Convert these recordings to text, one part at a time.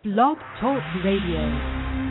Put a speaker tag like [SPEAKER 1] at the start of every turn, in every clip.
[SPEAKER 1] Blog Talk Radio.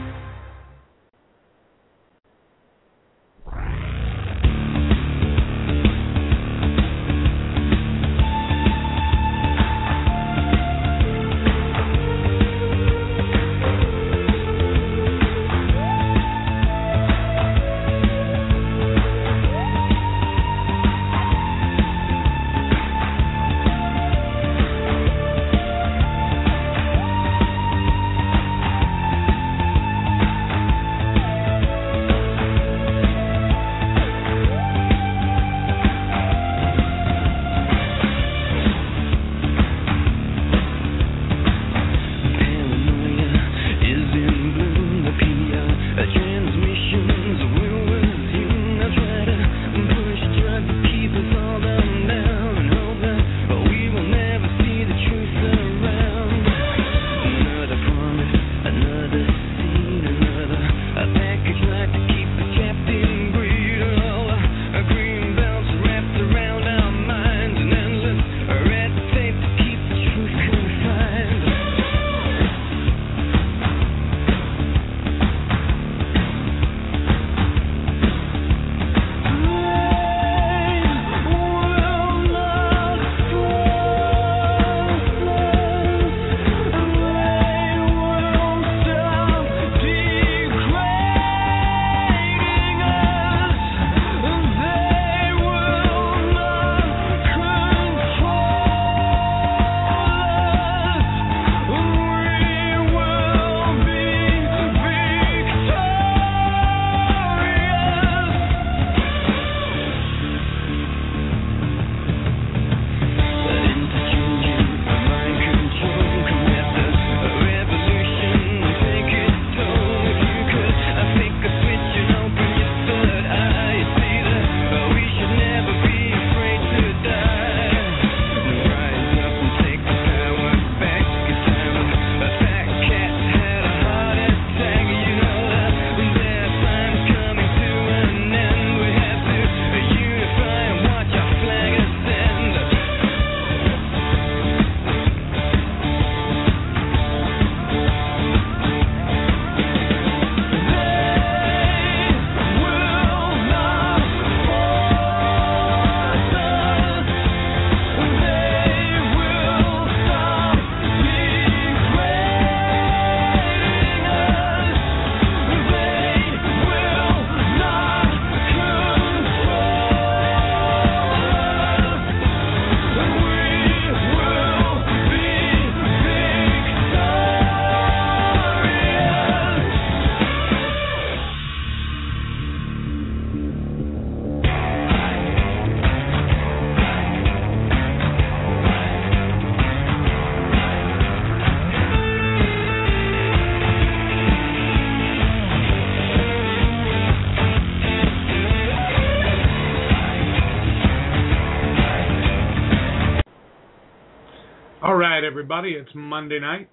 [SPEAKER 2] Everybody, it's Monday night,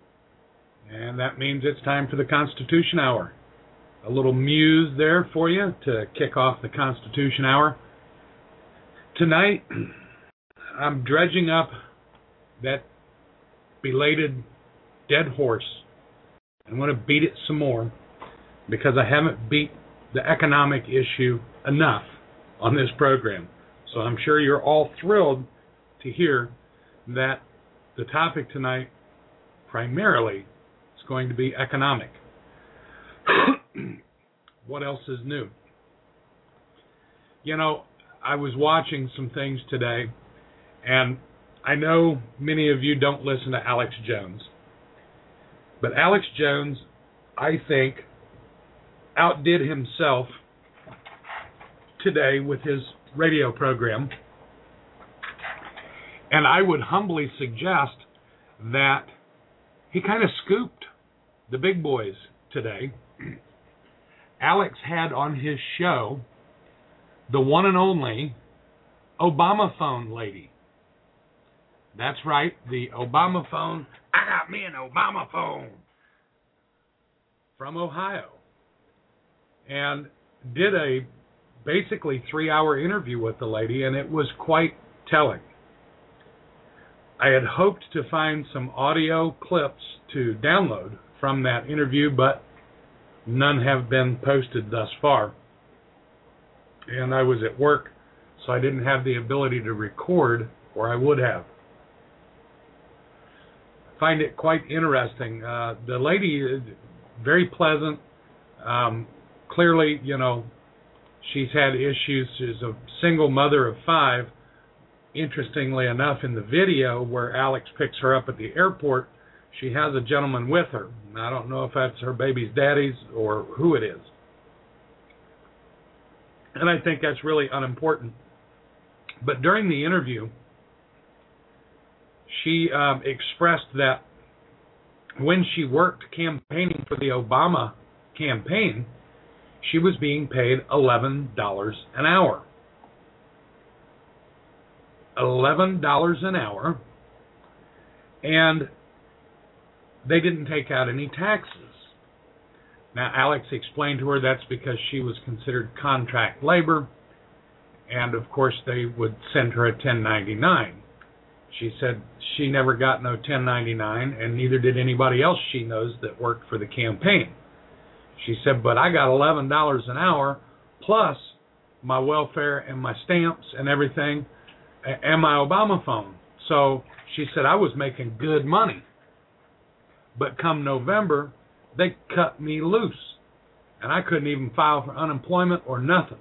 [SPEAKER 2] and that means it's time for the Constitution Hour. A little muse there for you to kick off the Constitution Hour. Tonight, I'm dredging up that belated dead horse. I'm going to beat it some more because I haven't beat the economic issue enough on this program. So I'm sure you're all thrilled to hear that the topic tonight primarily is going to be economic. What else is new? You know, I was watching some things today, and I know many of you don't listen to Alex Jones. But Alex Jones, I think, outdid himself today with his radio program. And I would humbly suggest that he kind of scooped the big boys today. Alex had on his show the one and only Obama phone lady. That's right, the Obama phone. I got me an Obama phone from Ohio. And did a basically 3-hour interview with the lady, and it was quite telling. I had hoped to find some audio clips to download from that interview, but none have been posted thus far. And I was at work, so I didn't have the ability to record, or I would have. I find it quite interesting. The lady is very pleasant. Clearly, she's had issues. She's a single mother of 5. Interestingly enough, in the video where Alex picks her up at the airport, she has a gentleman with her. I don't know if that's her baby's daddy's or who it is. And I think that's really unimportant. But during the interview, she expressed that when she worked campaigning for the Obama campaign, she was being paid $11 an hour. $11 an hour, and they didn't take out any taxes. Now, Alex explained to her that's because she was considered contract labor, and of course they would send her a 1099. She said she never got no 1099, and neither did anybody else she knows that worked for the campaign. She said, but I got $11 an hour, plus my welfare and my stamps and everything, and my Obama phone. So she said I was making good money. But come November, they cut me loose. And I couldn't even file for unemployment or nothing.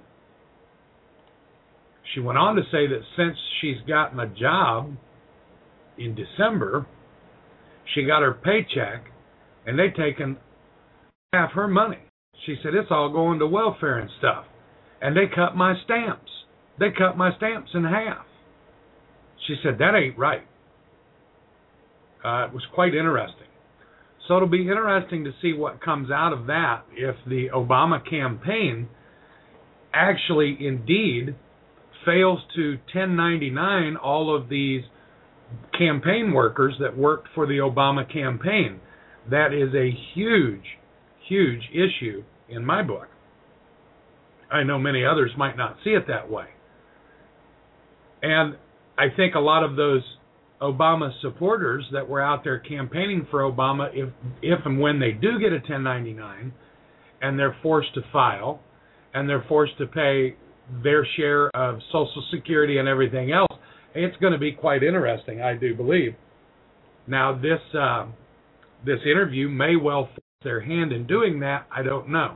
[SPEAKER 2] She went on to say that since she's gotten a job in December, she got her paycheck, and they've taken half her money. She said it's all going to welfare and stuff. And they cut my stamps. They cut my stamps in half. She said, that ain't right. It was quite interesting. So it'll be interesting to see what comes out of that if the Obama campaign actually indeed fails to 1099 all of these campaign workers that worked for the Obama campaign. That is a huge, huge issue in my book. I know many others might not see it that way. And I think a lot of those Obama supporters that were out there campaigning for Obama, if and when they do get a 1099 and they're forced to file and they're forced to pay their share of Social Security and everything else, it's going to be quite interesting, I do believe. Now, this interview may well force their hand in doing that. I don't know.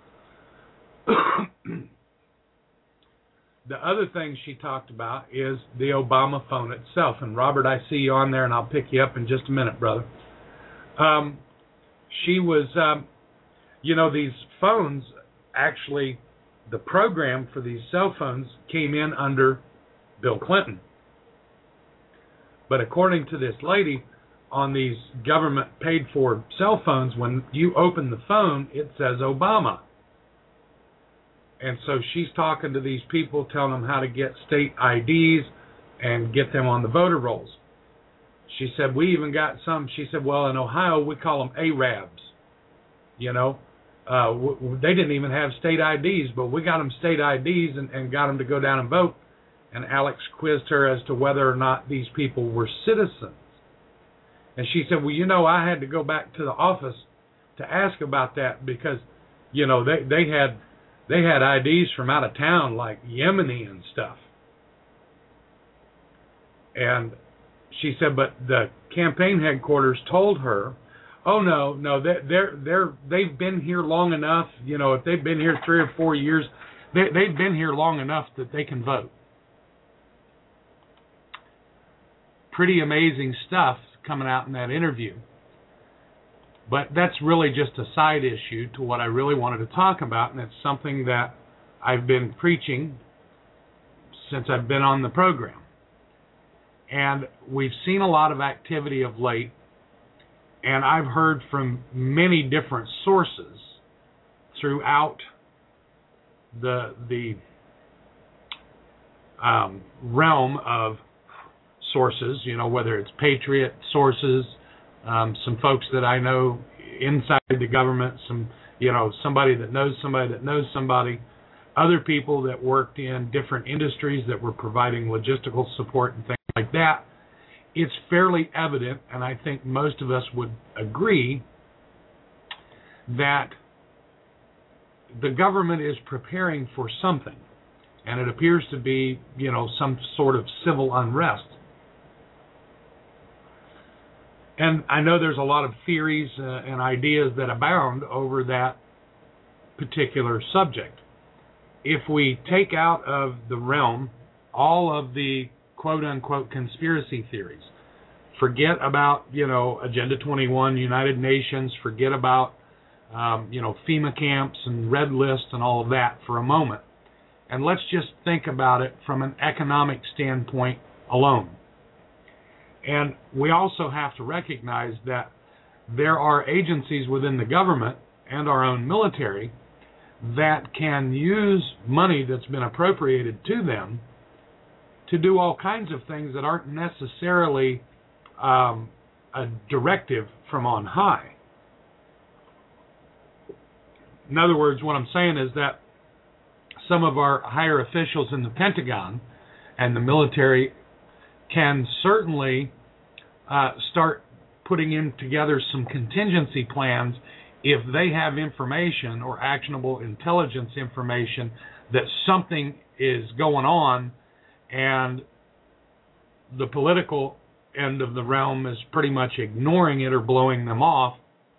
[SPEAKER 2] The other thing she talked about is the Obama phone itself. And Robert, I see you on there, and I'll pick you up in just a minute, brother. She was, these phones, actually, the program for these cell phones came in under Bill Clinton. But according to this lady, on these government-paid-for cell phones, when you open the phone, it says Obama. And so she's talking to these people, telling them how to get state IDs and get them on the voter rolls. She said, we even got some, she said, well, in Ohio, we call them Arabs. They didn't even have state IDs, but we got them state IDs and got them to go down and vote. And Alex quizzed her as to whether or not these people were citizens. And she said, well, I had to go back to the office to ask about that because, they had IDs from out of town, like Yemeni and stuff. And she said, but the campaign headquarters told her, oh no, they've been here long enough. If they've been here 3 or 4 years, they've been here long enough that they can vote. Pretty amazing stuff coming out in that interview. But that's really just a side issue to what I really wanted to talk about, and it's something that I've been preaching since I've been on the program. And we've seen a lot of activity of late, and I've heard from many different sources throughout the realm of sources, whether it's Patriot sources, some folks that I know inside the government, somebody that knows somebody, other people that worked in different industries that were providing logistical support and things like that. It's fairly evident, and I think most of us would agree, that the government is preparing for something, and it appears to be, some sort of civil unrest. And I know there's a lot of theories and ideas that abound over that particular subject. If we take out of the realm all of the quote-unquote conspiracy theories, forget about, Agenda 21, United Nations, forget about, FEMA camps and Red List and all of that for a moment, and let's just think about it from an economic standpoint alone. And we also have to recognize that there are agencies within the government and our own military that can use money that's been appropriated to them to do all kinds of things that aren't necessarily a directive from on high. In other words, what I'm saying is that some of our higher officials in the Pentagon and the military can certainly start putting in together some contingency plans if they have information or actionable intelligence information that something is going on and the political end of the realm is pretty much ignoring it or blowing them off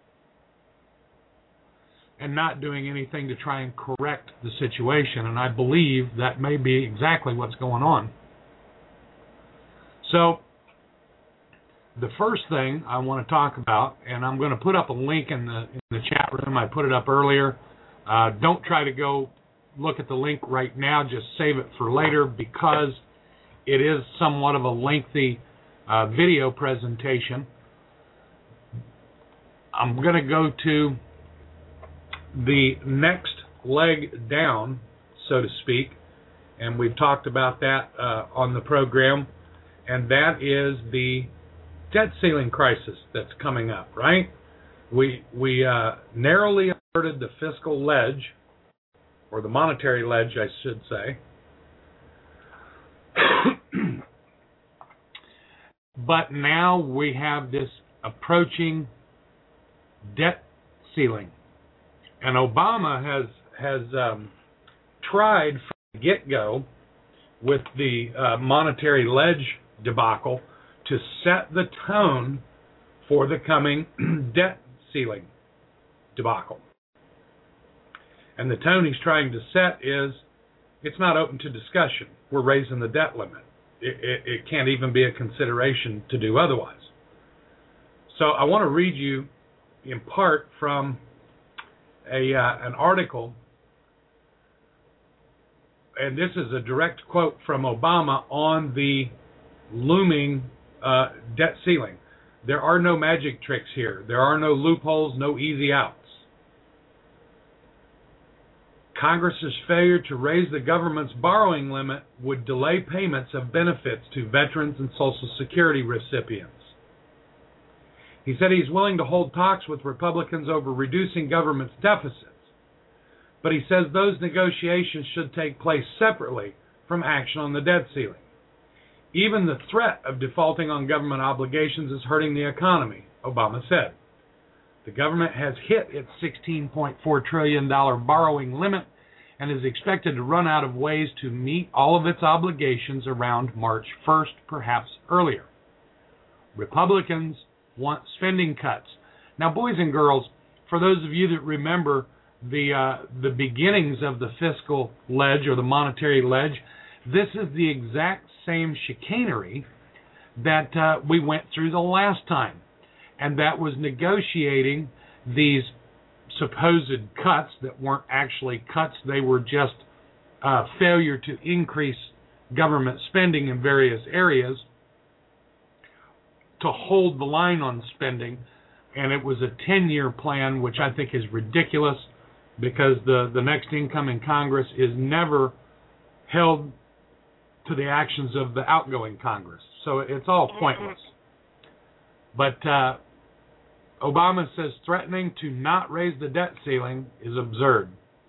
[SPEAKER 2] and not doing anything to try and correct the situation. And I believe that may be exactly what's going on. So the first thing I want to talk about, and I'm going to put up a link in the chat room. I put it up earlier. Don't try to go look at the link right now. Just save it for later because it is somewhat of a lengthy video presentation. I'm going to go to the next leg down, so to speak, and we've talked about that on the program, and that is the debt ceiling crisis that's coming up, right? We narrowly averted the fiscal ledge, or the monetary ledge, I should say. But now we have this approaching debt ceiling. And Obama has tried from the get-go with the monetary ledge debacle to set the tone for the coming debt ceiling debacle. And the tone he's trying to set is, it's not open to discussion. We're raising the debt limit. It can't even be a consideration to do otherwise. So I want to read you in part from an article, and this is a direct quote from Obama on the looming debt ceiling. There are no magic tricks here. There are no loopholes, no easy outs. Congress's failure to raise the government's borrowing limit would delay payments of benefits to veterans and Social Security recipients. He said he's willing to hold talks with Republicans over reducing government's deficits, but he says those negotiations should take place separately from action on the debt ceiling. Even the threat of defaulting on government obligations is hurting the economy, Obama said. The government has hit its $16.4 trillion borrowing limit and is expected to run out of ways to meet all of its obligations around March 1st, perhaps earlier. Republicans want spending cuts. Now, boys and girls, for those of you that remember the beginnings of the fiscal ledge or the monetary ledge, this is the exact same chicanery that we went through the last time. And that was negotiating these supposed cuts that weren't actually cuts. They were just failure to increase government spending in various areas to hold the line on spending. And it was a 10-year plan, which I think is ridiculous because the next incoming Congress is never held to the actions of the outgoing Congress. So it's all pointless. But Obama says threatening to not raise the debt ceiling is absurd.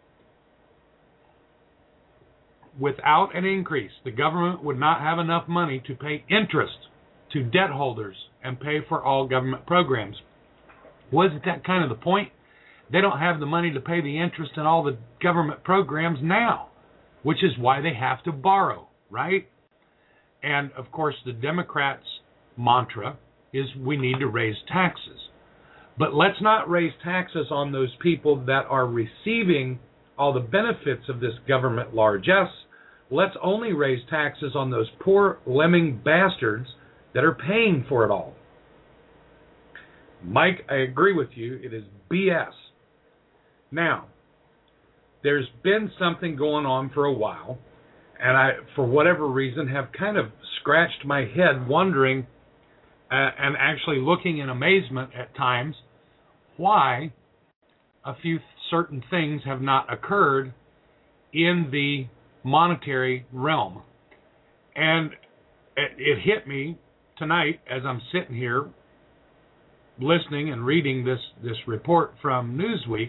[SPEAKER 2] Without an increase, the government would not have enough money to pay interest to debt holders and pay for all government programs. Wasn't that kind of the point? They don't have the money to pay the interest in all the government programs now, which is why they have to borrow, right? And, of course, the Democrats' mantra is we need to raise taxes. But let's not raise taxes on those people that are receiving all the benefits of this government largesse. Let's only raise taxes on those poor lemming bastards that are paying for it all. Mike, I agree with you. It is BS. Now, there's been something going on for a while, and I, for whatever reason, have kind of scratched my head wondering and actually looking in amazement at times why a few certain things have not occurred in the monetary realm. And it hit me tonight as I'm sitting here listening and reading this report from Newsweek.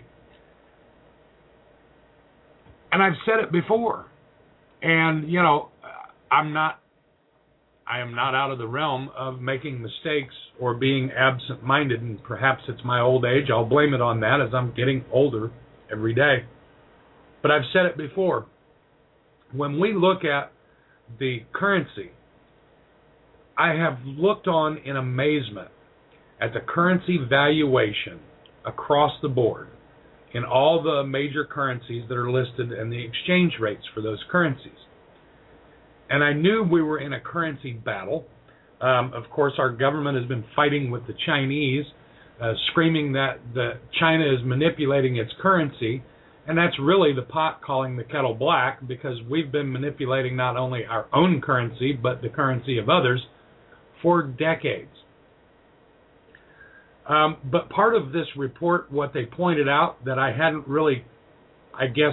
[SPEAKER 2] And I've said it before. And, you know, I am not out of the realm of making mistakes or being absent-minded, and perhaps it's my old age. I'll blame it on that as I'm getting older every day. But I've said it before. When we look at the currency, I have looked on in amazement at the currency valuation across the board in all the major currencies that are listed and the exchange rates for those currencies. And I knew we were in a currency battle. Of course, our government has been fighting with the Chinese, screaming that China is manipulating its currency. And that's really the pot calling the kettle black, because we've been manipulating not only our own currency, but the currency of others for decades. But part of this report, what they pointed out that I hadn't really, I guess,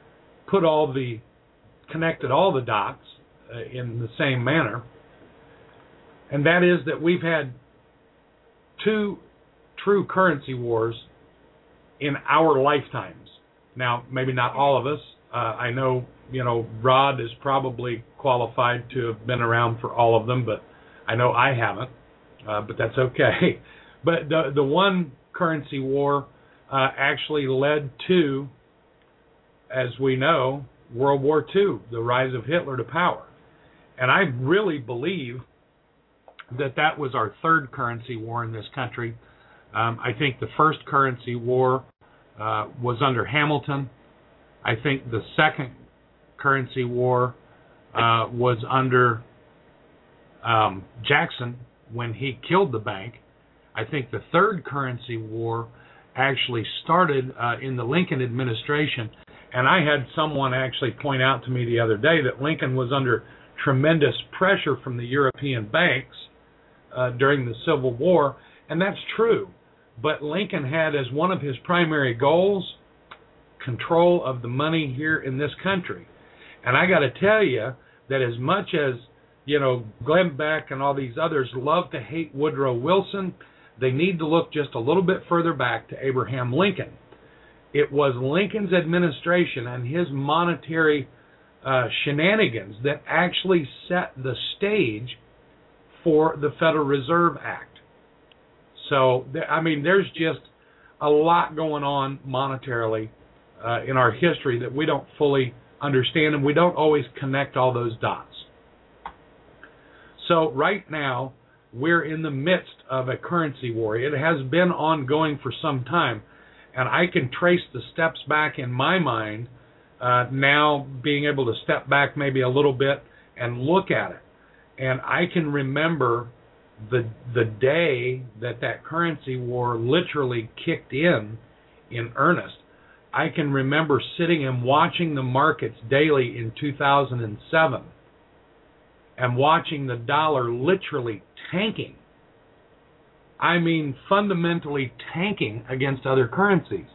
[SPEAKER 2] connected all the dots in the same manner, and that is that we've had two true currency wars in our lifetimes. Now, maybe not all of us. I know, Rod is probably qualified to have been around for all of them, but I know I haven't, but that's okay. But the one currency war actually led to, as we know, World War II, the rise of Hitler to power. And I really believe that was our third currency war in this country. I think the first currency war was under Hamilton. I think the second currency war was under Jackson when he killed the bank. I think the third currency war actually started in the Lincoln administration. And I had someone actually point out to me the other day that Lincoln was under tremendous pressure from the European banks during the Civil War. And that's true. But Lincoln had as one of his primary goals control of the money here in this country. And I got to tell you that as much as, Glenn Beck and all these others love to hate Woodrow Wilson, they need to look just a little bit further back to Abraham Lincoln. It was Lincoln's administration and his monetary shenanigans that actually set the stage for the Federal Reserve Act. So, there's just a lot going on monetarily in our history that we don't fully understand, and we don't always connect all those dots. So right now, we're in the midst of a currency war. It has been ongoing for some time, and I can trace the steps back in my mind, now being able to step back maybe a little bit and look at it. And I can remember the day that currency war literally kicked in earnest. I can remember sitting and watching the markets daily in 2007 and watching the dollar literally tanking. Fundamentally tanking against other currencies.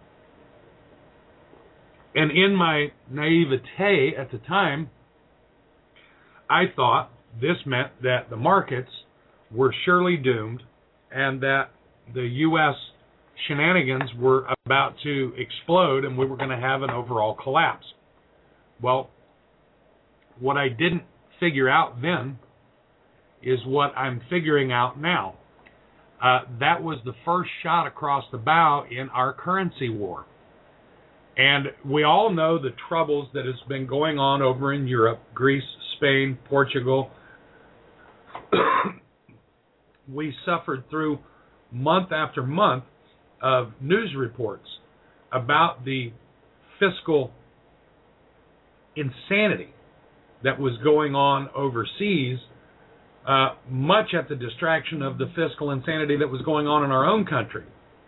[SPEAKER 2] And in my naivete at the time, I thought this meant that the markets were surely doomed and that the U.S. shenanigans were about to explode and we were going to have an overall collapse. Well, what I didn't figure out then is what I'm figuring out now. That was the first shot across the bow in our currency war. And we all know the troubles that has been going on over in Europe, Greece, Spain, Portugal. We suffered through month after month of news reports about the fiscal insanity that was going on overseas, much at the distraction of the fiscal insanity that was going on in our own country.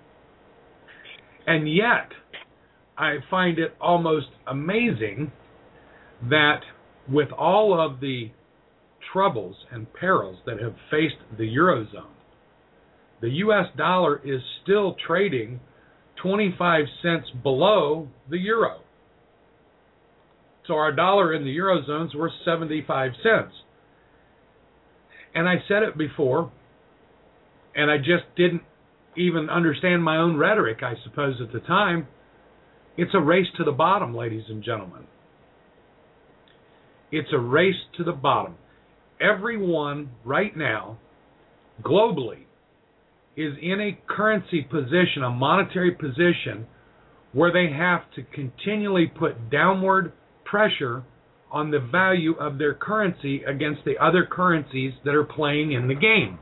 [SPEAKER 2] And yet, I find it almost amazing that with all of the troubles and perils that have faced the Eurozone, the U.S. dollar is still trading 25 cents below the euro. So our dollar in the Eurozone is worth 75 cents. And I said it before, and I just didn't even understand my own rhetoric, I suppose, at the time. It's a race to the bottom, ladies and gentlemen. It's a race to the bottom. Everyone right now, globally, is in a currency position, a monetary position, where they have to continually put downward pressure on the value of their currency against the other currencies that are playing in the game.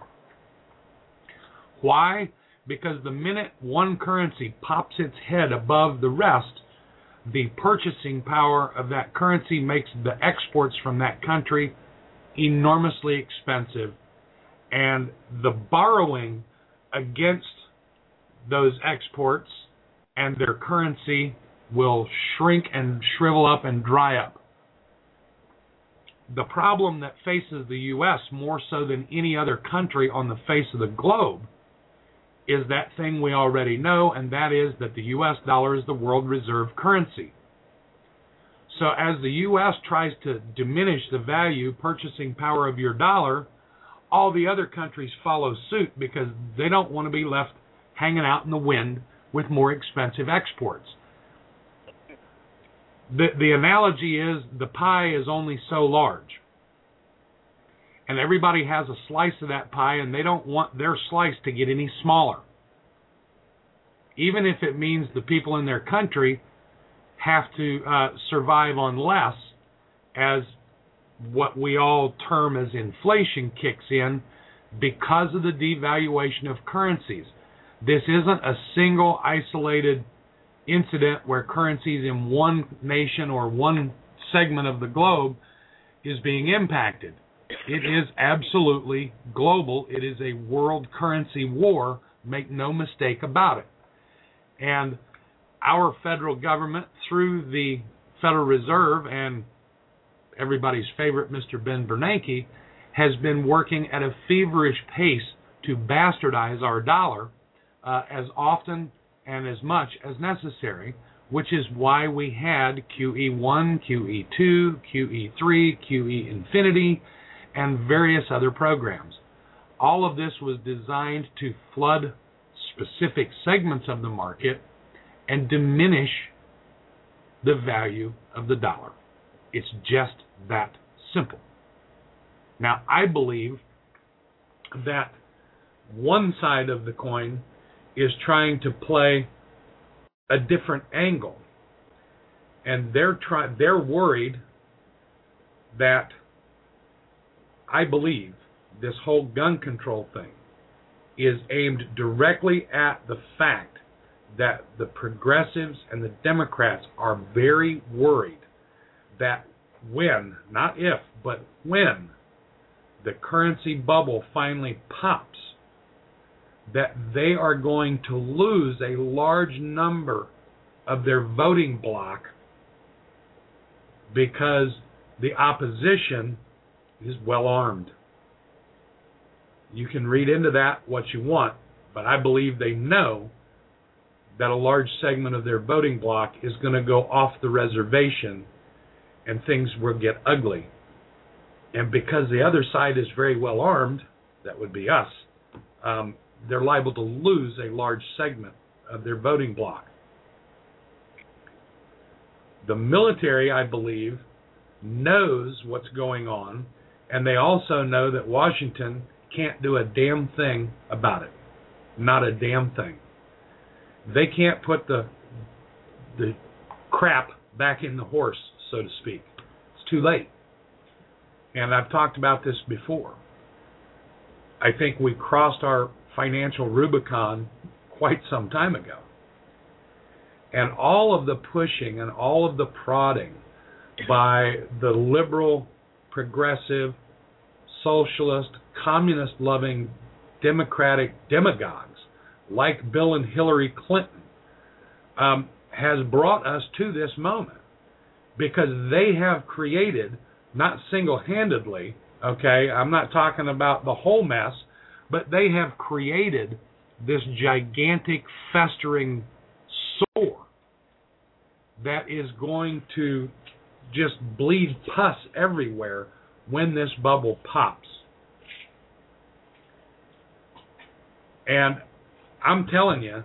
[SPEAKER 2] Why? Because the minute one currency pops its head above the rest, the purchasing power of that currency makes the exports from that country enormously expensive, and the borrowing against those exports and their currency will shrink and shrivel up and dry up. The problem that faces the U.S. more so than any other country on the face of the globe is that thing we already know, and that is that the U.S. dollar is the world reserve currency. So as the U.S. tries to diminish the value, purchasing power of your dollar, all the other countries follow suit because they don't want to be left hanging out in the wind with more expensive exports. The analogy is the pie is only so large. And everybody has a slice of that pie, and they don't want their slice to get any smaller. Even if it means the people in their country have to survive on less, as what we all term as inflation kicks in because of the devaluation of currencies. This isn't a single isolated incident where currencies in one nation or one segment of the globe is being impacted. It is absolutely global. It is a world currency war. Make no mistake about it. And our federal government, through the Federal Reserve and everybody's favorite Mr. Ben Bernanke, has been working at a feverish pace to bastardize our dollar as often and as much as necessary, which is why we had QE1, QE2, QE3, QE Infinity, and various other programs. All of this was designed to flood specific segments of the market and diminish the value of the dollar. It's just that simple. Now, I believe that one side of the coin is trying to play a different angle, and they're worried that, I believe, this whole gun control thing is aimed directly at the fact that the progressives and the Democrats are very worried that when, not if, but when the currency bubble finally pops, that they are going to lose a large number of their voting bloc because the opposition is well armed. You can read into that what you want, but I believe they know that a large segment of their voting bloc is going to go off the reservation and things will get ugly. And because the other side is very well armed, that would be us, they're liable to lose a large segment of their voting bloc. The military, I believe, knows what's going on, and they also know that Washington can't do a damn thing about it. Not a damn thing. They can't put the crap back in the horse, so to speak. It's too late. And I've talked about this before. I think we crossed our financial Rubicon quite some time ago. And all of the pushing and all of the prodding by the liberal, progressive, socialist, communist-loving, democratic demagogues like Bill and Hillary Clinton has brought us to this moment, because they have created, not single-handedly, okay, I'm not talking about the whole mess, but they have created this gigantic festering sore that is going to just bleed pus everywhere when this bubble pops. And I'm telling you,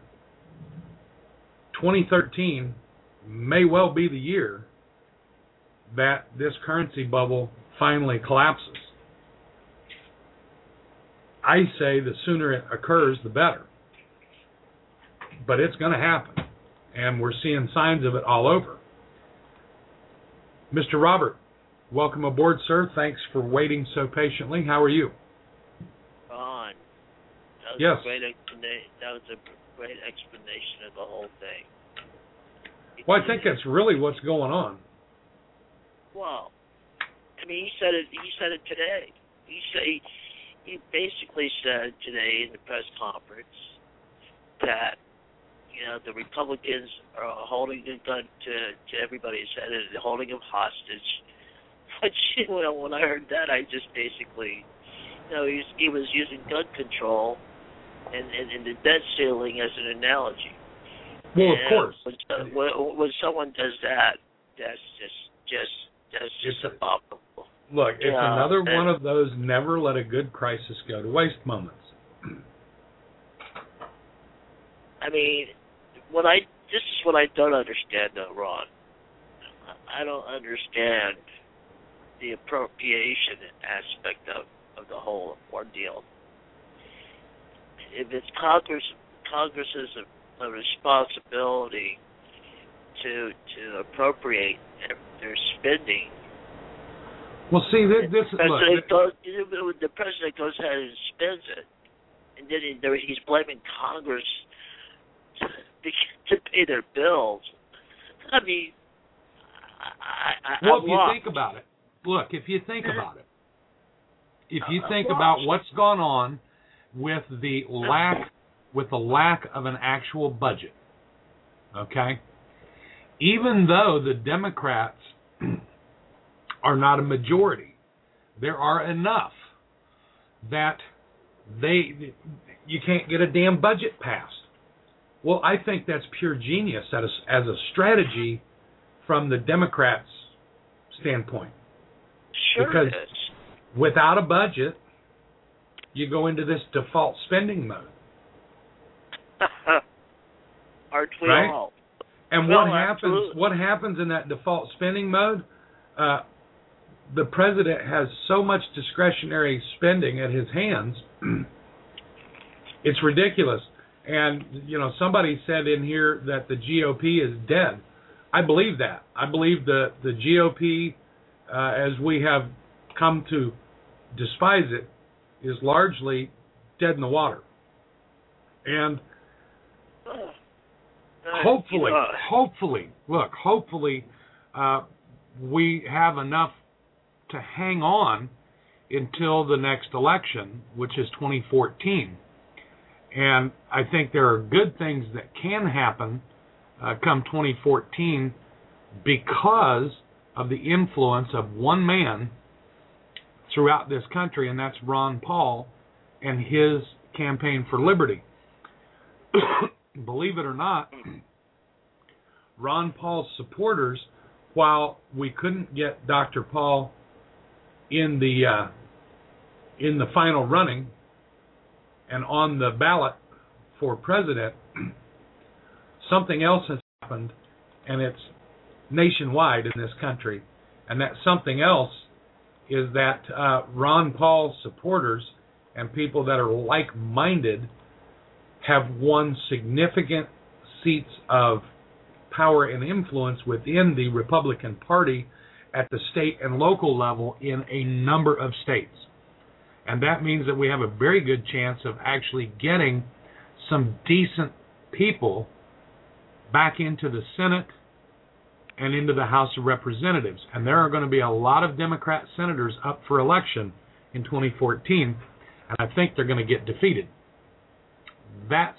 [SPEAKER 2] 2013 may well be the year that this currency bubble finally collapses. I say the sooner it occurs, the better. But it's going to happen, and we're seeing signs of it all over. Mr. Robert, welcome aboard, sir. Thanks for waiting so patiently. How are you?
[SPEAKER 3] Ron, that was
[SPEAKER 2] yes.
[SPEAKER 3] That was a great explanation of the whole thing.
[SPEAKER 2] Well, I think that's really what's going on.
[SPEAKER 3] Well, I mean, he said it today. He basically said today in the press conference that, you know, the Republicans are holding the gun to everybody's head and holding them hostage. But when I heard that, I just basically, you know, he was using gun control and the debt ceiling as an analogy.
[SPEAKER 2] Well,
[SPEAKER 3] and
[SPEAKER 2] of course.
[SPEAKER 3] When someone does that, that's just abominable.
[SPEAKER 2] Look, it's another one of those never let a good crisis go to waste moments.
[SPEAKER 3] I mean, this is what I don't understand, though, Ron. I don't understand the appropriation aspect of the whole ordeal. If it's Congress's a responsibility to appropriate their spending.
[SPEAKER 2] Well, see, the
[SPEAKER 3] president goes ahead and spends it, and then he's blaming Congress to pay their bills. I mean,
[SPEAKER 2] if you think about it, if you think about what's gone on with the lack of an actual budget, okay? Even though the Democrats are not a majority, there are enough that you can't get a damn budget passed. Well, I think that's pure genius as a strategy from the Democrats' standpoint.
[SPEAKER 3] Sure,
[SPEAKER 2] because
[SPEAKER 3] it is.
[SPEAKER 2] Without a budget, you go into this default spending mode.
[SPEAKER 3] Aren't we
[SPEAKER 2] right?
[SPEAKER 3] all?
[SPEAKER 2] And
[SPEAKER 3] well,
[SPEAKER 2] what happens in that default spending mode? The president has so much discretionary spending at his hands, it's ridiculous. And, you know, somebody said in here that the GOP is dead. I believe that. I believe the GOP, as we have come to despise it, is largely dead in the water. And hopefully, we have enough to hang on until the next election, which is 2014. And I think there are good things that can happen come 2014 because of the influence of one man throughout this country, and that's Ron Paul and his campaign for liberty. Believe it or not, Ron Paul's supporters, while we couldn't get Dr. Paul in the final running and on the ballot for president, something else has happened, and it's nationwide in this country. And that something else is that Ron Paul's supporters and people that are like-minded have won significant seats of power and influence within the Republican Party at the state and local level in a number of states. And that means that we have a very good chance of actually getting some decent people back into the Senate and into the House of Representatives. And there are going to be a lot of Democrat senators up for election in 2014, and I think they're going to get defeated. That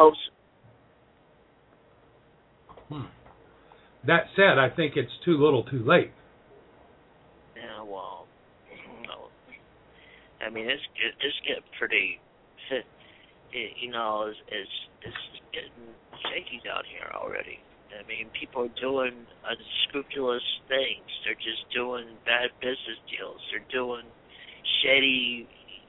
[SPEAKER 2] said, I think it's too little too late.
[SPEAKER 3] Yeah, well, no. I mean, it's getting pretty, it's getting shaky down here already. I mean, people are doing unscrupulous things. They're just doing bad business deals. They're doing shady,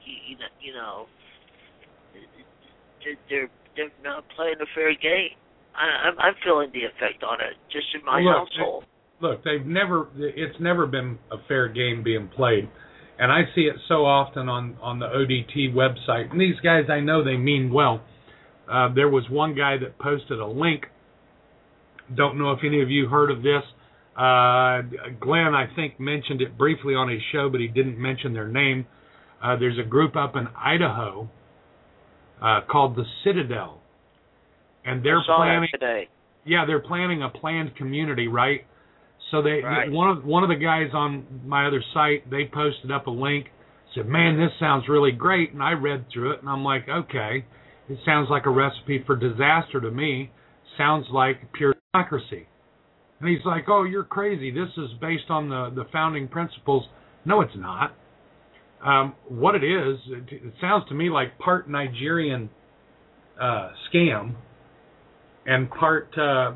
[SPEAKER 3] they're not playing a fair game. I'm feeling the effect on it just in my household.
[SPEAKER 2] Look, it's never been a fair game being played. And I see it so often on the ODT website. And these guys, I know they mean well. There was one guy that posted a link. Don't know if any of you heard of this. Glenn, I think, mentioned it briefly on his show, but he didn't mention their name. There's a group up in Idaho called the Citadel. And they're planning
[SPEAKER 3] today.
[SPEAKER 2] Yeah, they're planning a planned community, right? So one of the guys on my other site, they posted up a link, said, "Man, this sounds really great." And I read through it, and I'm like, okay, it sounds like a recipe for disaster to me. Sounds like pure democracy. And he's like, "Oh, you're crazy. This is based on the founding principles." No, it's not. What it is, it sounds to me like part Nigerian scam and part,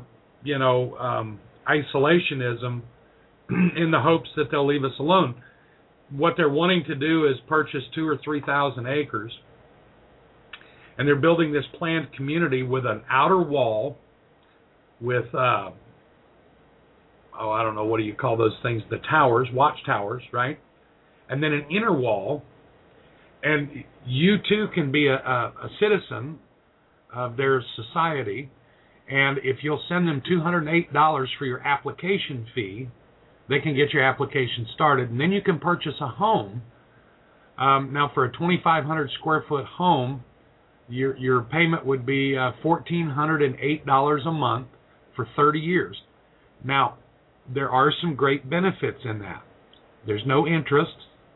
[SPEAKER 2] isolationism in the hopes that they'll leave us alone. What they're wanting to do is purchase 2,000 or 3,000 acres, and they're building this planned community with an outer wall with, I don't know, what do you call those things? The towers, watchtowers, right? And then an inner wall, and you too can be a citizen of their society. And if you'll send them $208 for your application fee, they can get your application started. And then you can purchase a home. Now, for a 2,500 square foot home, your payment would be $1,408 a month for 30 years. Now, there are some great benefits in that. There's no interest.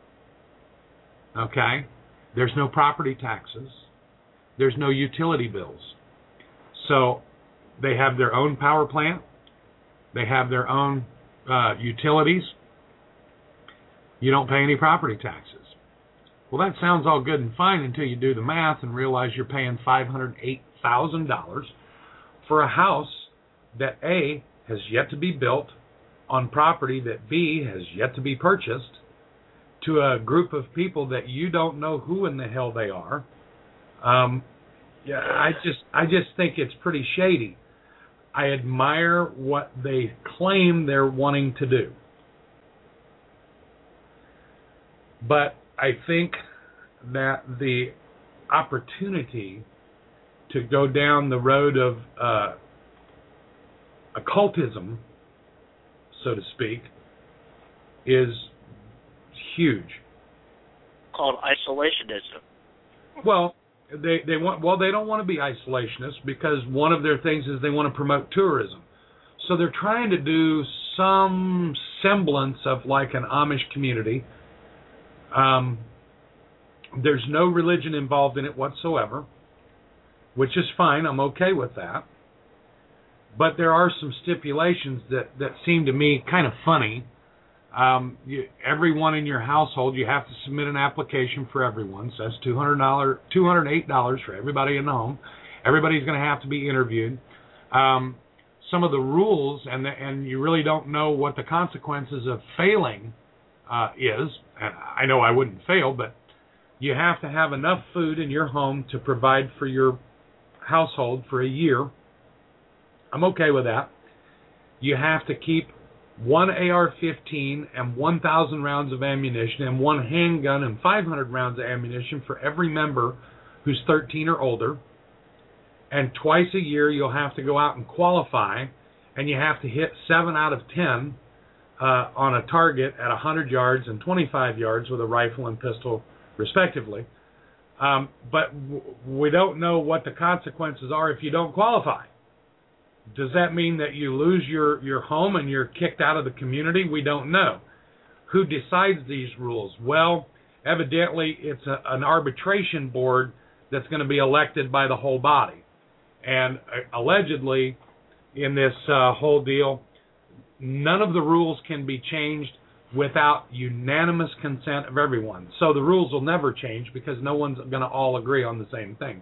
[SPEAKER 2] Okay? There's no property taxes. There's no utility bills. So they have their own power plant. They have their own utilities. You don't pay any property taxes. Well, that sounds all good and fine until you do the math and realize you're paying $508,000 for a house that A, has yet to be built on property that B, has yet to be purchased to a group of people that you don't know who in the hell they are. I just think it's pretty shady. I admire what they claim they're wanting to do. But I think that the opportunity to go down the road of occultism, so to speak, is huge.
[SPEAKER 3] Called isolationism.
[SPEAKER 2] Well, they don't want to be isolationists because one of their things is they want to promote tourism. So they're trying to do some semblance of like an Amish community. There's no religion involved in it whatsoever, which is fine. I'm okay with that. But there are some stipulations that seem to me kind of funny. Everyone in your household, you have to submit an application for everyone. So that's $208 for everybody in the home. Everybody's going to have to be interviewed. Some of the rules, and you really don't know what the consequences of failing is. And I know I wouldn't fail, but you have to have enough food in your home to provide for your household for a year. I'm okay with that. You have to keep one AR-15 and 1,000 rounds of ammunition and one handgun and 500 rounds of ammunition for every member who's 13 or older. and twice a year you'll have to go out and qualify, and you have to hit 7 out of 10 on a target at 100 yards and 25 yards with a rifle and pistol, respectively. But we don't know what the consequences are if you don't qualify. Does that mean that you lose your home and you're kicked out of the community? We don't know. Who decides these rules? Well, evidently it's an arbitration board that's going to be elected by the whole body. And allegedly, in this whole deal, none of the rules can be changed without unanimous consent of everyone. So the rules will never change because no one's going to all agree on the same thing.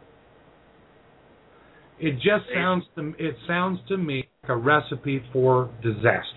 [SPEAKER 2] It just sounds to me like a recipe for disaster.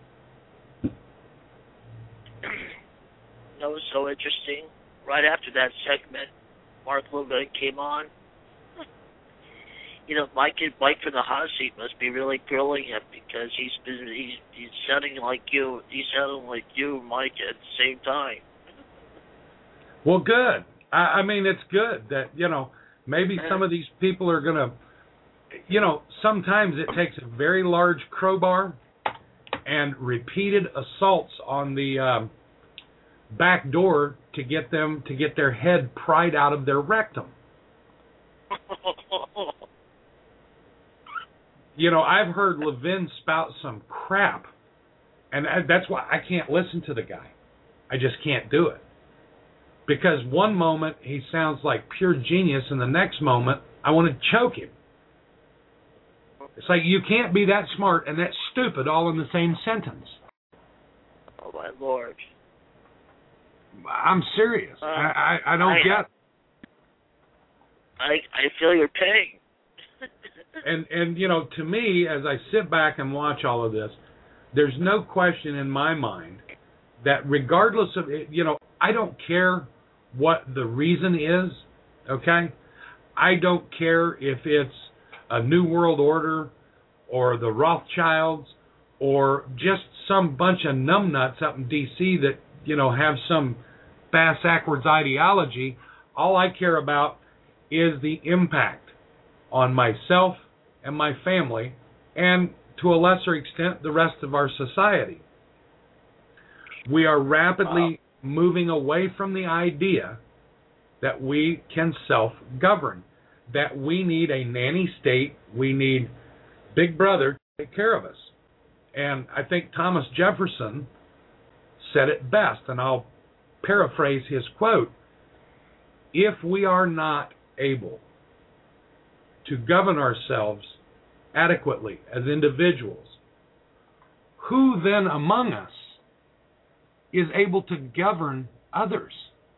[SPEAKER 3] That was so interesting. Right after that segment, Mark Levin came on. You know, Mike from the hot seat must be really grilling him because he's sounding like you. He's sounding like you, Mike, at the same time.
[SPEAKER 2] Well, good. I mean, it's good that, you know, maybe some of these people are going to, you know, sometimes it takes a very large crowbar and repeated assaults on the back door to get them to get their head pried out of their rectum. You know, I've heard Levin spout some crap, and that's why I can't listen to the guy. I just can't do it. Because one moment he sounds like pure genius, and the next moment I want to choke him. It's like you can't be that smart and that stupid all in the same sentence.
[SPEAKER 3] Oh, my Lord.
[SPEAKER 2] I'm serious. I don't get it.
[SPEAKER 3] I feel your pain.
[SPEAKER 2] And you know, to me, as I sit back and watch all of this, there's no question in my mind that regardless of, you know, I don't care what the reason is, okay? I don't care if it's a New World Order or the Rothschilds or just some bunch of numbnuts up in D.C. that, you know, have some bass-backwards ideology. All I care about is the impact on myself and my family, and to a lesser extent, the rest of our society. We are rapidly moving away from the idea that we can self-govern, that we need a nanny state, we need Big Brother to take care of us. And I think Thomas Jefferson said it best, and I'll paraphrase his quote: if we are not able to govern ourselves adequately as individuals, who then among us is able to govern others?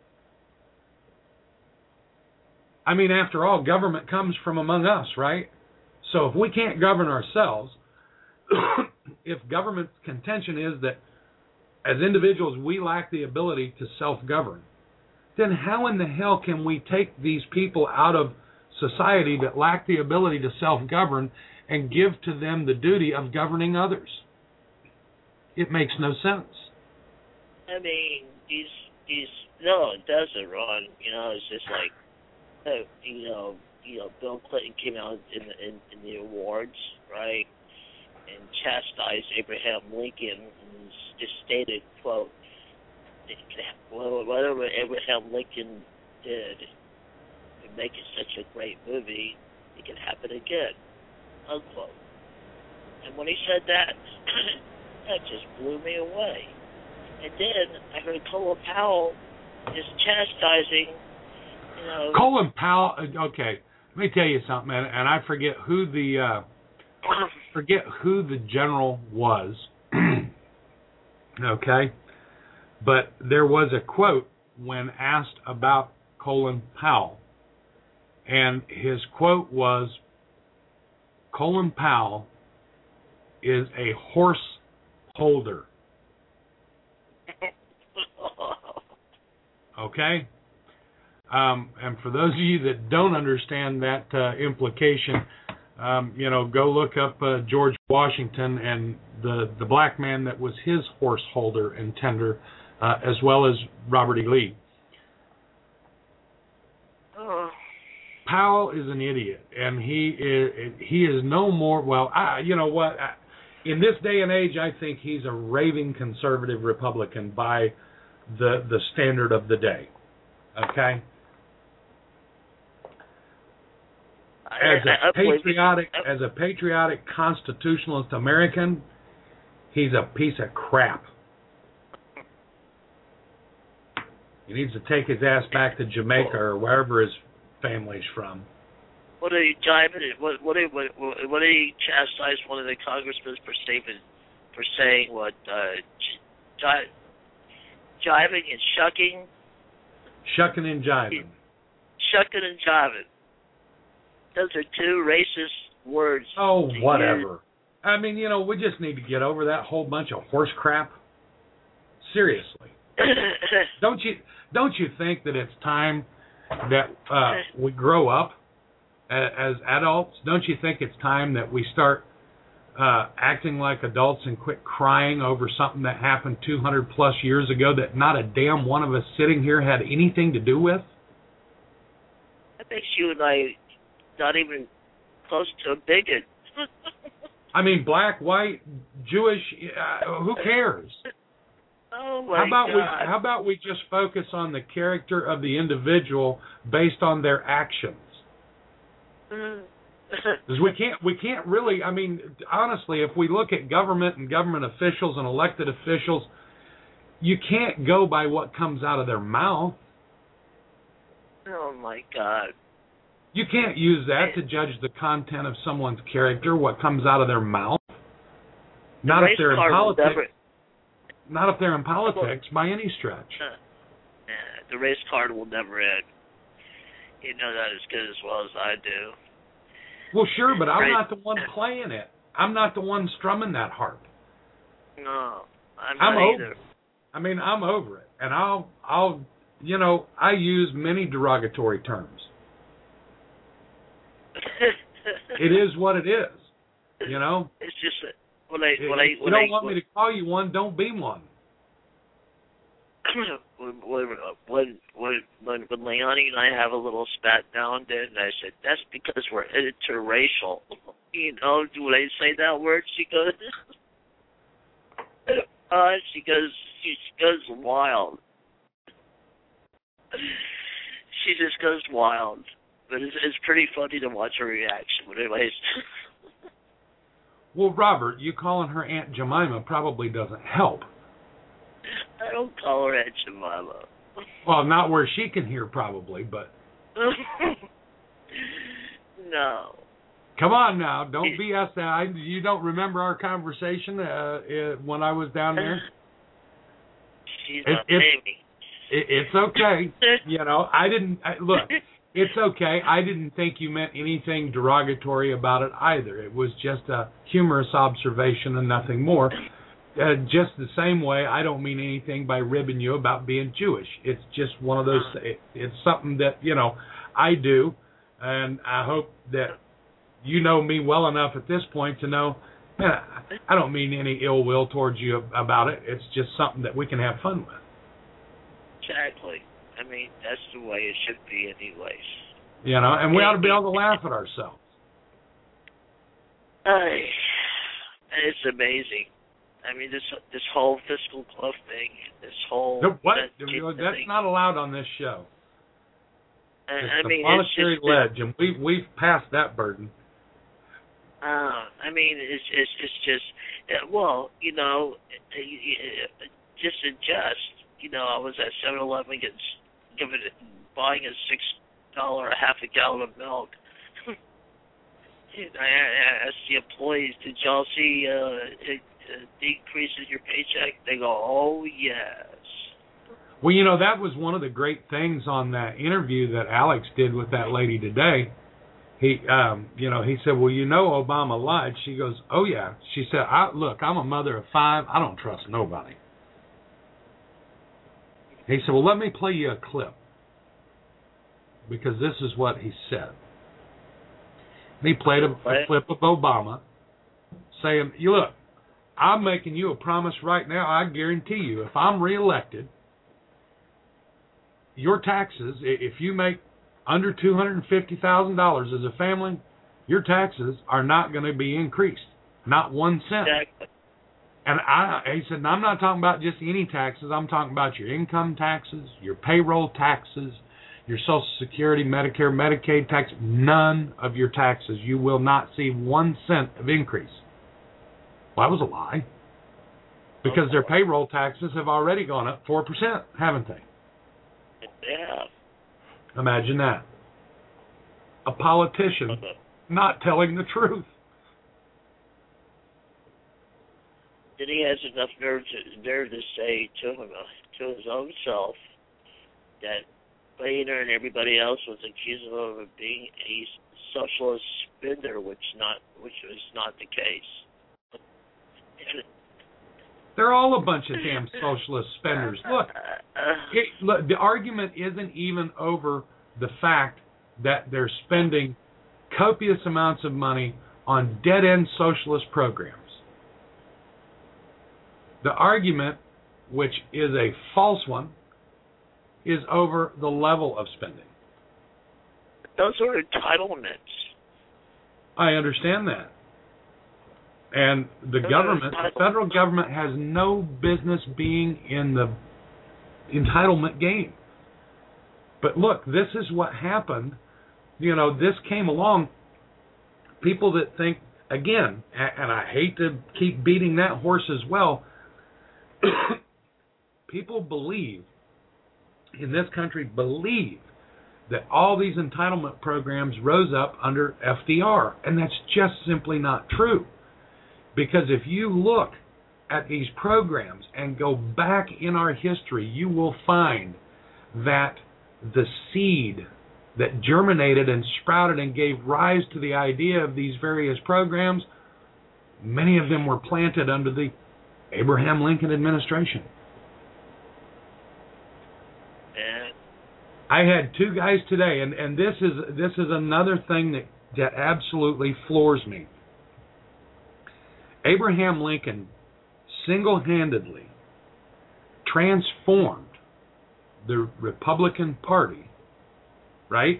[SPEAKER 2] I mean, after all, government comes from among us, right? So if we can't govern ourselves, if government's contention is that as individuals we lack the ability to self-govern, then how in the hell can we take these people out of society that lack the ability to self-govern and give to them the duty of governing others? It makes no sense.
[SPEAKER 3] I mean, no, it doesn't, Ron. You know, it's just like, you know, Bill Clinton came out in the awards, right, and chastised Abraham Lincoln and just stated, quote, whatever Abraham Lincoln did to make it such a great movie, it can happen again, unquote. And when he said that, that just blew me away. And then I heard Colin Powell just chastising, you know.
[SPEAKER 2] Colin Powell, okay, let me tell you something, and I forget who the general was, okay, but there was a quote when asked about Colin Powell, and his quote was, Colin Powell is a horse holder. Okay? And for those of you that don't understand that implication, you know, go look up George Washington and the black man that was his horse holder and tender, as well as Robert E. Lee. Powell is an idiot, and he is no more. Well, you know what? In this day and age, I think he's a raving conservative Republican by the standard of the day. Okay. As a patriotic constitutionalist American, he's a piece of crap. He needs to take his ass back to Jamaica or wherever his family's from.
[SPEAKER 3] What are you jiving? What did he chastise one of the congressmen for saying what? Jiving and shucking.
[SPEAKER 2] Shucking and jiving.
[SPEAKER 3] Shucking and jiving. Those are two racist words.
[SPEAKER 2] Oh, whatever. I mean, you know, we just need to get over that whole bunch of horse crap. Seriously. Don't you think that it's time that we grow up as adults? Don't you think it's time that we start acting like adults and quit crying over something that happened 200 plus years ago that not a damn one of us sitting here had anything to do with?
[SPEAKER 3] That makes you and I not even close to a bigot.
[SPEAKER 2] I mean, black, white, Jewish, who cares?
[SPEAKER 3] Oh my God.
[SPEAKER 2] How about we just focus on the character of the individual based on their actions? Because we can't really. I mean, honestly, if we look at government and government officials and elected officials, you can't go by what comes out of their mouth.
[SPEAKER 3] Oh my God.
[SPEAKER 2] You can't use that to judge the content of someone's character, what comes out of their mouth. Not if they're in politics. Not if they're in politics by any stretch.
[SPEAKER 3] The race card will never end. You know that as good as well as I do.
[SPEAKER 2] Well, sure, but I'm not the one playing it. I'm not the one strumming that harp.
[SPEAKER 3] No, I'm not either.
[SPEAKER 2] I mean, I'm over it, and I'll, you know, I use many derogatory terms. It is what it is, you know.
[SPEAKER 3] It's just that
[SPEAKER 2] if you don't want me to call you one, don't be one.
[SPEAKER 3] when Leonie and I have a little spat down there, and I said, that's because we're interracial. You know, when I say that word, she goes, she goes wild. She just goes wild. But it's pretty funny to watch her reaction. But anyways.
[SPEAKER 2] Well, Robert, you calling her Aunt Jemima probably doesn't help.
[SPEAKER 3] I don't call her Aunt Jemima.
[SPEAKER 2] Well, not where she can hear, probably, but.
[SPEAKER 3] No.
[SPEAKER 2] Come on now, don't BS that. You don't remember our conversation when I was down there?
[SPEAKER 3] She's not Amy.
[SPEAKER 2] It's okay. You know, look. It's okay. I didn't think you meant anything derogatory about it either. It was just a humorous observation and nothing more. Just the same way, I don't mean anything by ribbing you about being Jewish. It's just one of those. It's something that, you know, I do, and I hope that you know me well enough at this point to know, man, I don't mean any ill will towards you about it. It's just something that we can have fun with.
[SPEAKER 3] Exactly. I mean, that's the way it should be anyways.
[SPEAKER 2] You know, and we ought to be able to laugh at ourselves.
[SPEAKER 3] It's amazing. I mean, this whole fiscal club thing, this whole...
[SPEAKER 2] What? That's not allowed on this show. It's the monetary ledge, and we've passed that burden.
[SPEAKER 3] I mean, it's just... Well, you know, just adjust. You know, I was at 7-Eleven buying a $6 half a gallon of milk. I asked the employees, did y'all see a decrease in your paycheck? They go, oh, yes.
[SPEAKER 2] Well, you know, that was one of the great things on that interview that Alex did with that lady today. He said, well, you know, Obama lied. She goes, oh, yeah. She said, look, I'm a mother of 5. I don't trust nobody. He said, well, let me play you a clip, because this is what he said. And he played a clip of Obama saying, look, I'm making you a promise right now. I guarantee you, if I'm reelected, your taxes, if you make under $250,000 as a family, your taxes are not going to be increased, not 1 cent.
[SPEAKER 3] Exactly.
[SPEAKER 2] And he said, I'm not talking about just any taxes. I'm talking about your income taxes, your payroll taxes, your Social Security, Medicare, Medicaid tax. None of your taxes. You will not see 1 cent of increase. Well, that was a lie. Because their payroll taxes have already gone up 4%, haven't they?
[SPEAKER 3] They have.
[SPEAKER 2] Imagine that. A politician not telling the truth.
[SPEAKER 3] Then he has enough nerve to say to his own self that Boehner and everybody else was accusing him of being a socialist spender, which was not the case.
[SPEAKER 2] They're all a bunch of damn socialist spenders. Look, the argument isn't even over the fact that they're spending copious amounts of money on dead-end socialist programs. The argument, which is a false one, is over the level of spending.
[SPEAKER 3] Those are entitlements.
[SPEAKER 2] I understand that. And the federal government has no business being in the entitlement game. But look, this is what happened. This came along. People that think, again, and I hate to keep beating that horse as well, people in this country believe that all these entitlement programs rose up under FDR, and that's just simply not true. Because if you look at these programs and go back in our history, you will find that the seed that germinated and sprouted and gave rise to the idea of these various programs, many of them were planted under the Abraham Lincoln administration. I had two guys today, and this is another thing that absolutely floors me. Abraham Lincoln single-handedly transformed the Republican Party, right,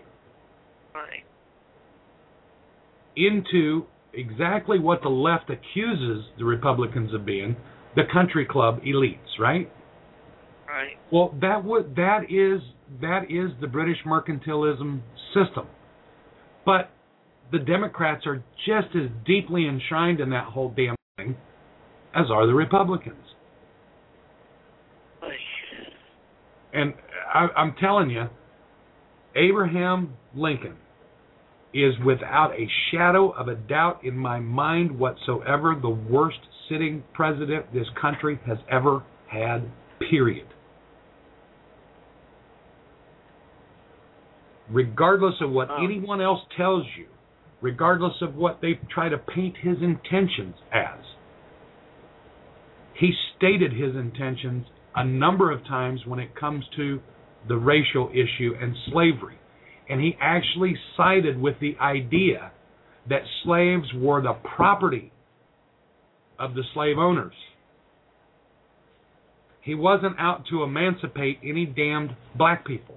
[SPEAKER 2] into exactly what the left accuses the Republicans of being, the country club elites, right?
[SPEAKER 3] Right.
[SPEAKER 2] Well, that is the British mercantilism system. But the Democrats are just as deeply enshrined in that whole damn thing as are the Republicans. And I'm telling you, Abraham Lincoln is without a shadow of a doubt in my mind whatsoever the worst sitting president this country has ever had, period. Regardless of what anyone else tells you, regardless of what they try to paint his intentions as, he stated his intentions a number of times when it comes to the racial issue and slavery. And he actually sided with the idea that slaves were the property of the slave owners. He wasn't out to emancipate any damned black people.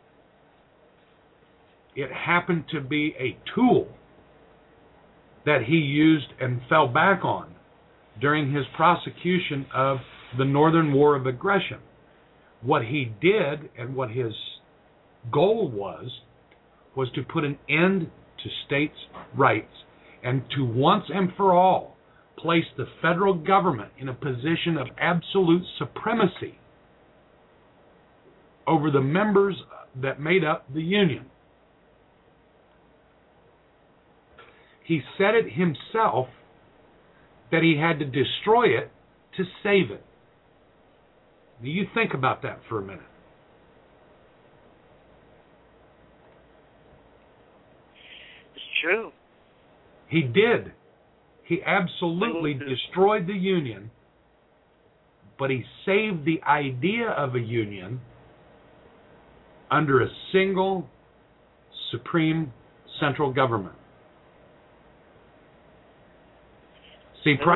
[SPEAKER 2] It happened to be a tool that he used and fell back on during his prosecution of the Northern War of Aggression. What he did and what his goal was to put an end to states' rights and to once and for all place the federal government in a position of absolute supremacy over the members that made up the Union. He said it himself that he had to destroy it to save it. Do you think about that for a minute?
[SPEAKER 3] It's true.
[SPEAKER 2] He did. He absolutely destroyed the Union, but he saved the idea of a Union under a single supreme central government. See, prior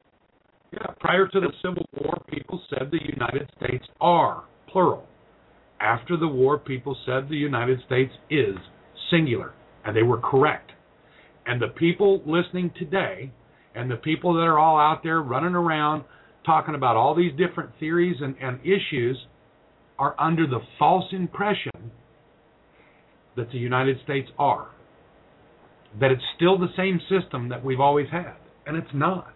[SPEAKER 2] to the Civil War, people said the United States are, plural, After the war, people said the United States is singular, and they were correct. And the people listening today, and the people that are all out there running around talking about all these different theories and issues, are under the false impression that the United States are. That it's still the same system that we've always had. And it's not.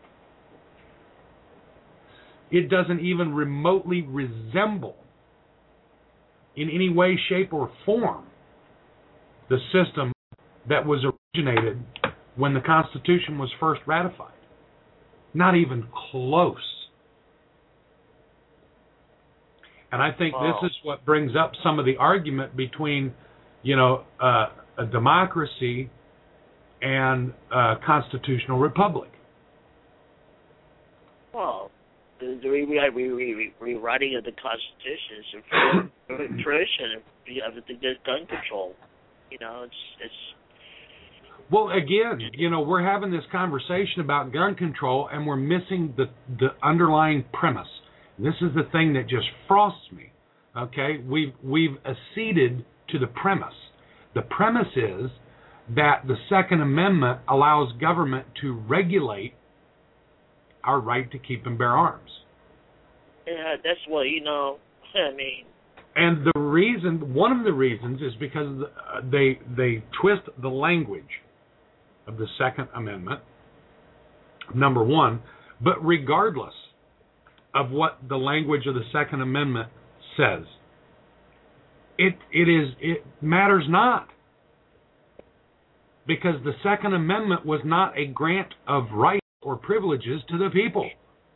[SPEAKER 2] It doesn't even remotely resemble, in any way, shape, or form, the system that was originated when the Constitution was first ratified. Not even close. And I think this is what brings up some of the argument between, a democracy and a constitutional republic.
[SPEAKER 3] Well, the rewriting of the Constitution is a tradition of the gun control. It's.
[SPEAKER 2] Well, again, we're having this conversation about gun control, and we're missing the underlying premise. This is the thing that just frosts me. Okay, we've acceded to the premise. The premise is that the Second Amendment allows government to regulate our right to keep and bear arms.
[SPEAKER 3] Yeah, that's what I mean.
[SPEAKER 2] And one of the reasons, is because they twist the language of the Second Amendment, number one. But regardless of what the language of the Second Amendment says, it matters not. Because the Second Amendment was not a grant of rights or privileges to the people.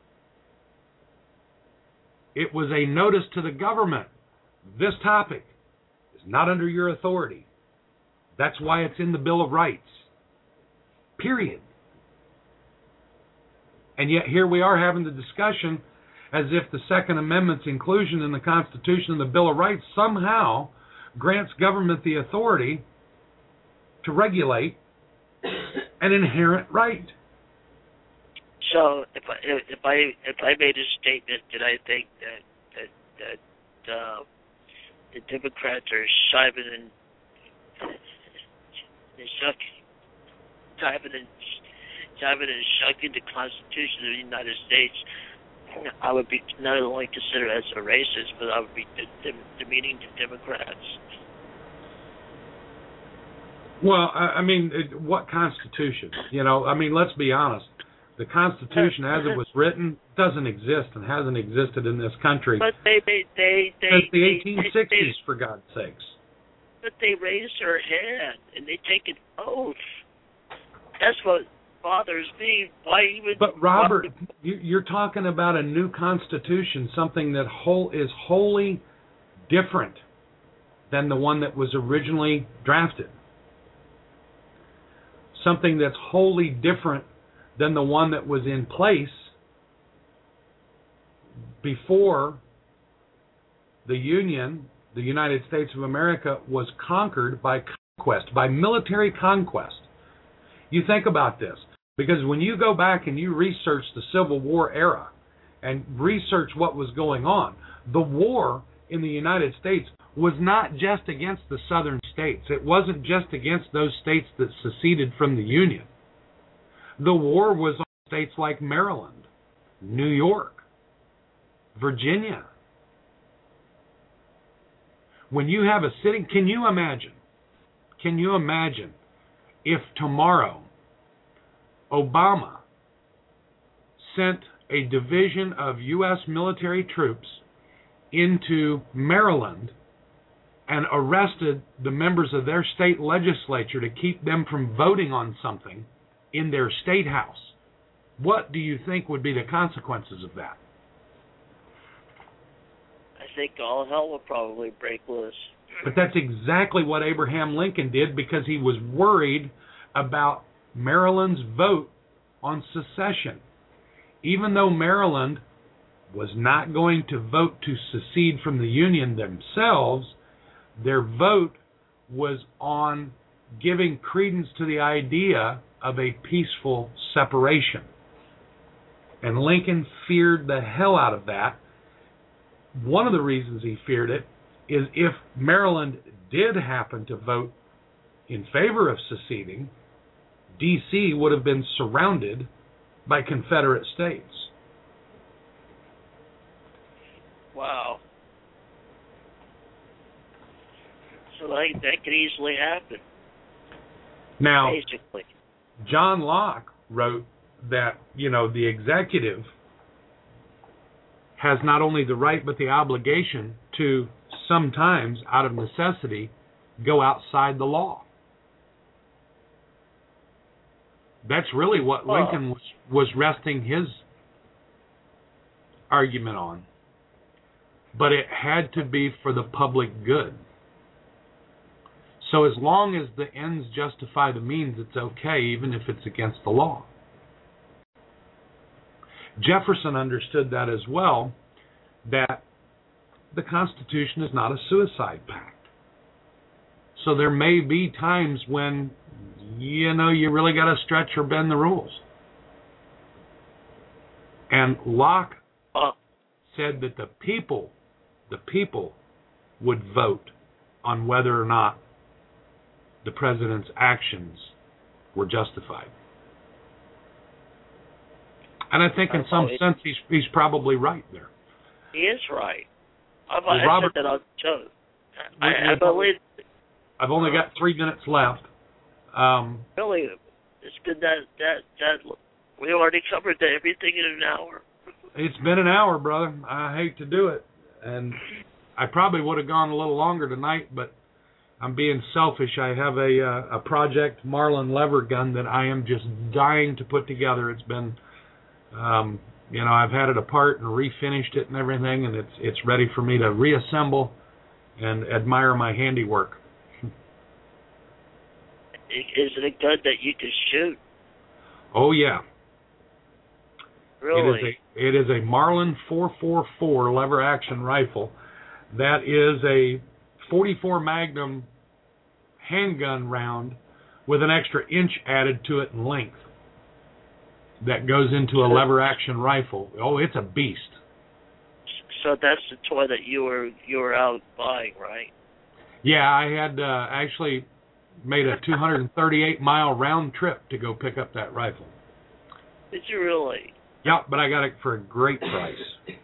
[SPEAKER 2] It was a notice to the government. This topic is not under your authority. That's why it's in the Bill of Rights. Period. And yet here we are having the discussion as if the Second Amendment's inclusion in the Constitution and the Bill of Rights somehow grants government the authority to regulate an inherent right.
[SPEAKER 3] So if I made a statement that I think that the Democrats are diving and shucking the Constitution of the United States, I would be not only considered as a racist, but I would be demeaning to Democrats.
[SPEAKER 2] Well, I mean, what Constitution? Let's be honest. The Constitution, as it was written, doesn't exist and hasn't existed in this country
[SPEAKER 3] but since
[SPEAKER 2] the 1860s, for God's sakes.
[SPEAKER 3] But they raise their hand and they take an oath. That's what bothers me. Why even?
[SPEAKER 2] But Robert, you're talking about a new Constitution, something that is wholly different than the one that was originally drafted. Something that's wholly different than the one that was in place before the Union, the United States of America, was conquered by conquest, by military conquest. You think about this, because when you go back and you research the Civil War era and research what was going on, the war in the United States was not just against the southern states. It wasn't just against those states that seceded from the Union. The war was on states like Maryland, New York, Virginia. When you have a sitting, can you imagine if tomorrow Obama sent a division of U.S. military troops into Maryland and arrested the members of their state legislature to keep them from voting on something in their state house? What do you think would be the consequences of that?
[SPEAKER 3] I think all hell will probably break loose.
[SPEAKER 2] But that's exactly what Abraham Lincoln did, because he was worried about Maryland's vote on secession. Even though Maryland was not going to vote to secede from the Union themselves, their vote was on giving credence to the idea of a peaceful separation. And Lincoln feared the hell out of that. One of the reasons he feared it is if Maryland did happen to vote in favor of seceding, D.C. would have been surrounded by Confederate states.
[SPEAKER 3] Wow. So that could easily happen.
[SPEAKER 2] Now,
[SPEAKER 3] basically,
[SPEAKER 2] John Locke wrote that, the executive has not only the right but the obligation to sometimes, out of necessity, go outside the law. That's really what Lincoln was resting his argument on. But it had to be for the public good. So as long as the ends justify the means, it's okay, even if it's against the law. Jefferson understood that as well, that the Constitution is not a suicide pact. So there may be times when, you really got to stretch or bend the rules. And Locke said that the people would vote on whether or not the president's actions were justified. And I think in some sense he's probably right there.
[SPEAKER 3] He is right. I said that on the show. I believe.
[SPEAKER 2] I've only got 3 minutes left.
[SPEAKER 3] Really, it's been that we already covered everything in an hour.
[SPEAKER 2] It's been an hour, brother. I hate to do it, and I probably would have gone a little longer tonight, but I'm being selfish. I have a Project Marlin lever gun that I am just dying to put together. It's been, I've had it apart and refinished it and everything, and it's ready for me to reassemble and admire my handiwork.
[SPEAKER 3] Is it a gun that you can shoot?
[SPEAKER 2] Oh, yeah.
[SPEAKER 3] Really?
[SPEAKER 2] It is a Marlin 444 lever-action rifle. That is a 44 Magnum handgun round with an extra inch added to it in length. That goes into a lever-action rifle. Oh, it's a beast.
[SPEAKER 3] So that's the toy that you were out buying, right?
[SPEAKER 2] Yeah, I had actually made a 238-mile round trip to go pick up that rifle.
[SPEAKER 3] Did you really?
[SPEAKER 2] Yeah, but I got it for a great price.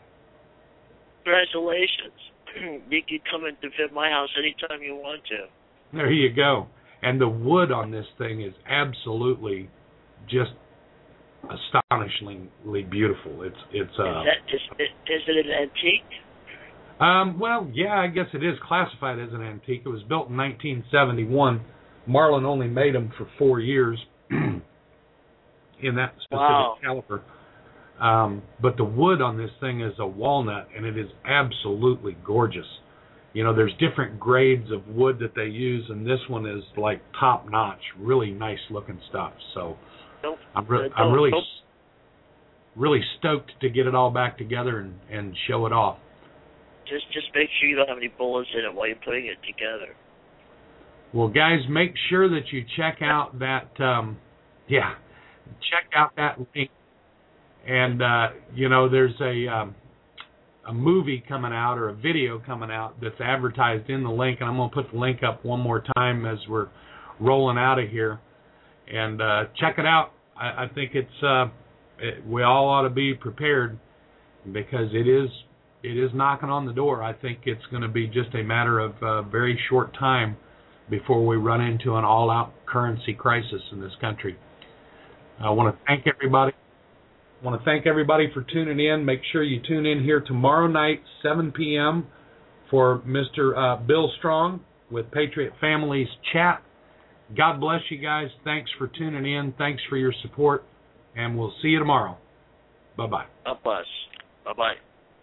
[SPEAKER 3] Congratulations. You can come and visit my house anytime you want to.
[SPEAKER 2] There you go. And the wood on this thing is absolutely just astonishingly beautiful. Is it an antique? Well, yeah, I guess it is classified as an antique. It was built in 1971. Marlin only made them for 4 years in that specific caliber. But the wood on this thing is a walnut, and it is absolutely gorgeous. There's different grades of wood that they use, and this one is like top-notch, really nice-looking stuff. So I'm really stoked to get it all back together and show it off.
[SPEAKER 3] Just make sure you don't have any bullets in it while you're putting it together.
[SPEAKER 2] Well, guys, make sure that you check out that, check out that link. And, there's a movie coming out or a video coming out that's advertised in the link. And I'm going to put the link up one more time as we're rolling out of here. And check it out. I think we all ought to be prepared because it is knocking on the door. I think it's going to be just a matter of a very short time before we run into an all-out currency crisis in this country. I want to thank everybody. For tuning in. Make sure you tune in here tomorrow night, 7 p.m. for Mr. Bill Strong with Patriot Families Chat. God bless you guys. Thanks for tuning in. Thanks for your support. And we'll see you tomorrow. Bye-bye.
[SPEAKER 3] God bless. Bye-bye.